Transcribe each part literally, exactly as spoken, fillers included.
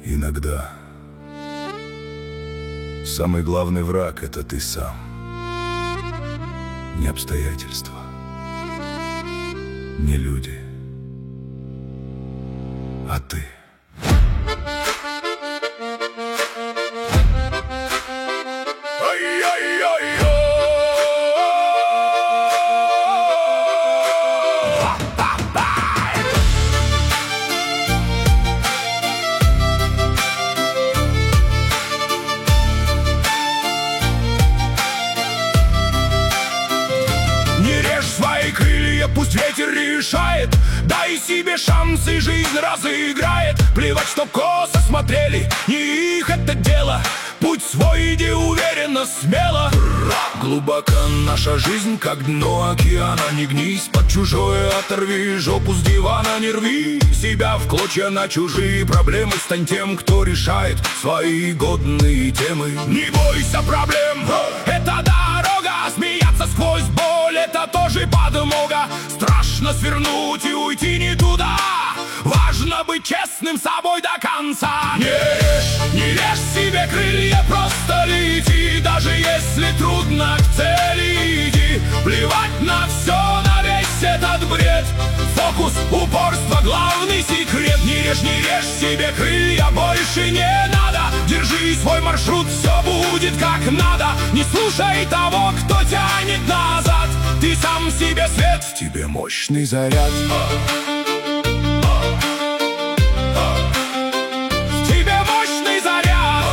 Иногда самый главный враг — это ты сам. Не обстоятельства, не люди, а ты. Крылья пусть ветер решает, дай себе шанс, и жизнь разыграет. Плевать, что косо смотрели, не их это дело. Путь свой иди уверенно, смело. Глубоко наша жизнь, как дно океана. Не гнись под чужое, оторви жопу с дивана. Не рви себя в клочья на чужие проблемы. Стань тем, кто решает свои годные темы. Не бойся проблем, это дорога. Смеяться сквозь боль — это тоже подмога. Страшно свернуть и уйти не туда. Важно быть честным с собой до конца. Не режь, не режь себе крылья, просто лети. Даже если трудно, к цели иди. Плевать на все, на весь этот бред. Фокус, упорство, главный секрет. Не режь, не режь себе крылья, больше не надо. Держи свой маршрут, все будет как надо. Не слушай того, кто тянет назад. Ты сам себе свет, в тебе мощный заряд. В тебе мощный заряд.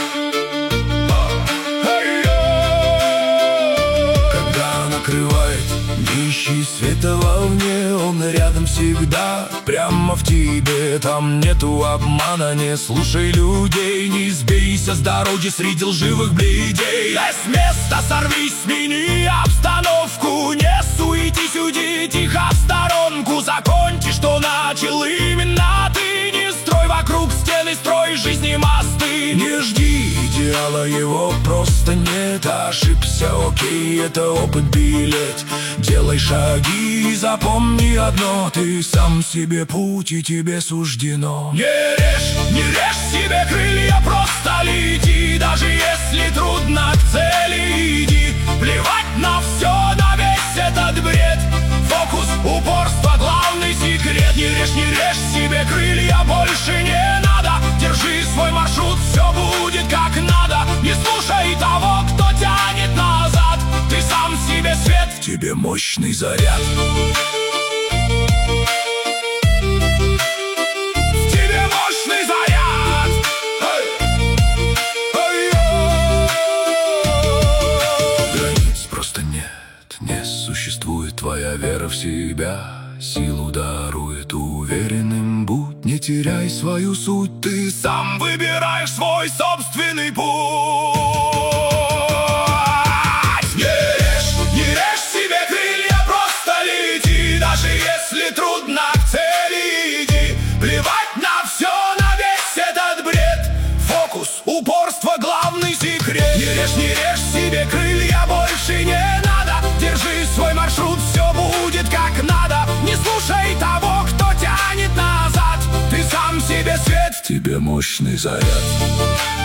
Когда накрывает, не ищи света вовне, он рядом всегда, прямо в тебе. Там нету обмана, не слушай людей. Не сбейся с дороги среди лживых бледей. Дай с места, сорвись, смени обстановку. Не суетись, уйди тихо в сторонку. Закончи, что начал именно ты. Не строй вокруг стены, строй жизни мосты. Не жди идеала, его просто нет. Ошибся, окей, это опыт, билет. Делай шаги, запомни одно: ты сам себе путь, и тебе суждено. Не режь, не режь себе крылья, просто лети. Даже если трудно, к цели иди. Плевать на все, на весь этот бред. Фокус, упорство, главный секрет. Не режь, не режь себе крылья, больше не надо. Держи свой маршрут, все будет как надо. Не слушай того, кто тянет назад. Ты сам себе свет, в тебе мощный заряд. В тебе мощный заряд. Границ просто нет, не существует. Твоя вера в себя силу дарует. Уверенным будь, не теряй свою суть. Ты сам выбираешь свой собственный путь. Не режь, не режь себе крылья, просто лети. Даже если трудно, к цели иди. Плевать на все, на весь этот бред. Фокус, упорство, главный секрет. Не режь, не режь себе крылья, больше не надо. Держи свой маршрут, все будет как надо. Не слушай того, кто тянет назад. Ты сам себе свет, в тебе мощный заряд.